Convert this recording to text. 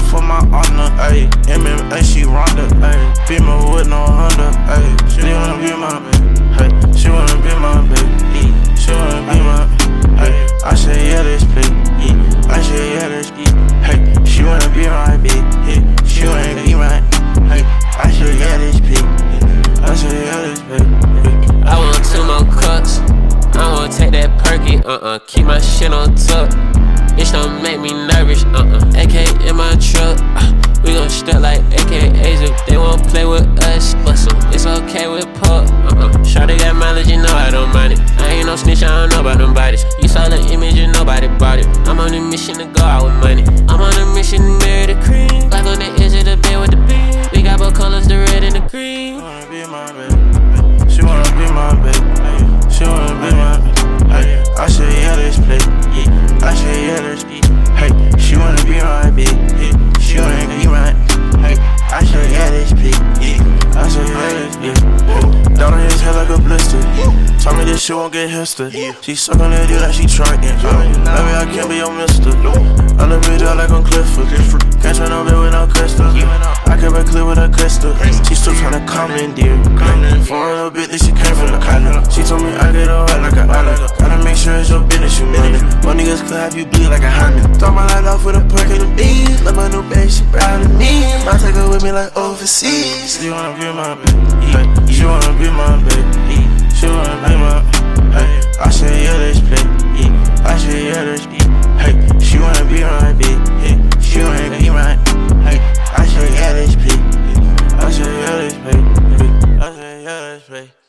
for my honor, ayy. MMA, she Ronda, ayy. Beamer with no Honda, ayy. She wanna be my baby, hey. She wanna be my baby, she wanna be my, ayy. I say yeah, let's play, I say yeah, let's play, hey. She wanna be my baby, she wanna be my, hey. I say yeah, let's play, I say yeah, let's play. I want 2 more cups. I wanna take that perky, keep my shit on tuck. Bitch don't make me nervous, AK in my truck, we gon' step like AKAs if they won't play with us. Bustin', it's okay with Puck, Shawty got mileage, you know I don't mind it. I ain't no snitch, I don't know about them bodies. You saw the image and nobody bought it. I'm on a mission to go out with money. I'm on a mission to marry the cream. Like on the edge of the bed with the beam. We got both colors, the red and the green. She wanna be my baby, she wanna be my baby, she wanna be my baby. Hey, I say yeah, let's play. I say yeah, let's play. Hey, she wanna be my baby. She wanna be my. Hey, I say yeah, let's play. I say yeah, let's play. Down on his head like a blister. Tell me this shit won't get history. She suck on that dick like she trying. Baby, I can't be your mister. I'm the bitch out like on Clifford. Can't try no bit without crystal. I can break clear with a crystal. She still tryna commandeer. For a little bit, then she came from the collar. She told me I get alright like an island. Gotta make sure it's your business, you money. My niggas could have you bleed like a hymen. Throw my light off with a perk and a bees. Let my new baby, she proud of me. I take her with me like overseas. She wanna be my baby, she wanna be my baby, she wanna be my, hey. I say yeah, let's play, I say yeah, let's play, hey. She wanna be my baby, she wanna be my, hey. I say yeah, let's play, I say yeah, let's play, I say yeah, let's play.